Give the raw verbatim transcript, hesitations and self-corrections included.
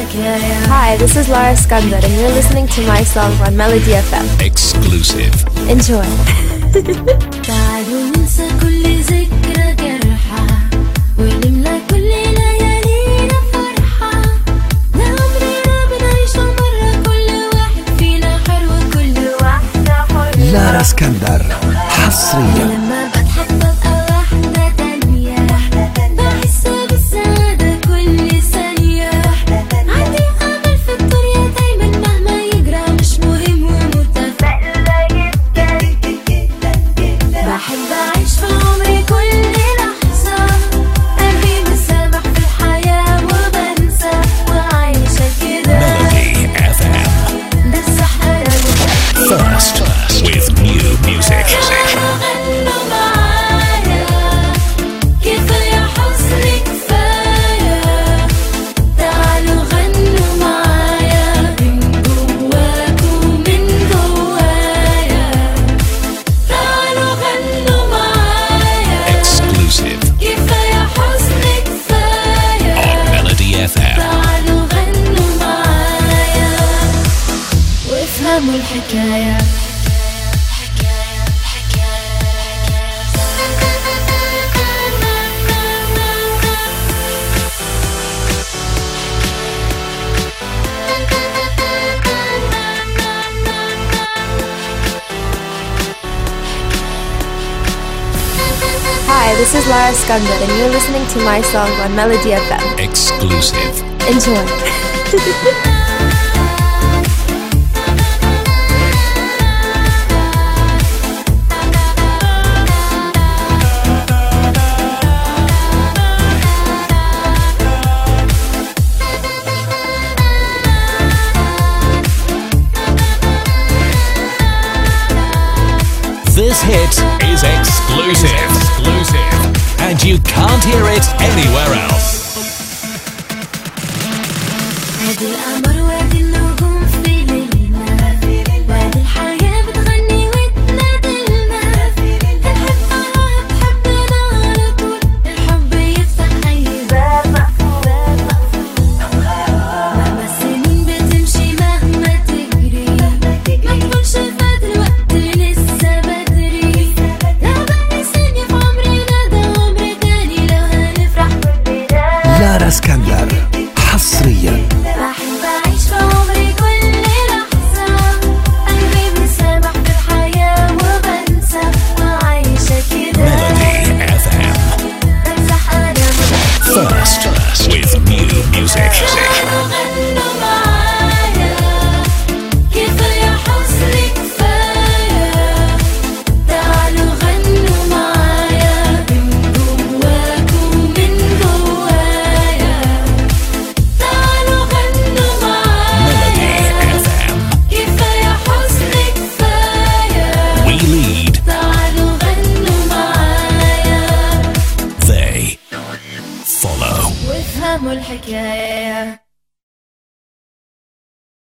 الحكاية. Hi, this is Lara Skandar and you're listening to my song on Melody إف إم. Exclusive. Enjoy. تعالوا ننسى كل ذكرى جرحى ونملى كل ليالينا فرحة. لعمرنا بنعيش مرة كل واحد فينا حر وكل واحدة حرة. لارا اسكندر حصريا. لما بضحك ببقى واحدة تانية بحس بالسعادة كل ثانية. عندي أمل في الدنيا دايما مهما يجرى مش مهم ومتفائلة جدا. بحب أعيش في عمري كل لحظة قلبي مسامح في الحياة وبنسى وعايشة كده. Melody إف إم. ده الصح أنا First with new music. غنوا معايا كفاية حزن كفاية. تعالوا غنوا معايا من جواكوا من جوايا. تعالوا غنوا معايا Exclusive كفاية حزن كفاية. on Melody إف إم. تعالوا غنوا معايا وافهموا الحكاية. Hi, this is Lara Skandar and you're listening to my song on Melody إف إم. Exclusive. Enjoy. This hit is exclusive. Exclusive. And you can't hear it anywhere else. وادي القمر وادي النجوم في ليلنا. وادي الحياة بتغني وتنادلنا. الحب الله بحبنا على طول. الحب يفتح أي باب مقفول. مهما السنين بتمشي مهما تجري ما تقولش فات الوقت لسه بدري. لو بقى ثانية في عمرنا ده عمر تاني لو هنفرح كلنا. لارا اسكندر حصريا. بحب أعيش في عمري كل لحظة قلبي مسامح في الحياة وبنسى وعايشة كده. Melody إف إم. بمسح أنا First with new music. غنوا معايا كفاية حزن كفاية. تعالوا غنوا معايا من جواكوا من جوايا. تعالوا غنوا Melody معايا إف إم. كفاية حزن كفاية. We lead, تعالوا غنوا معايا they follow. وافهموا الحكاية.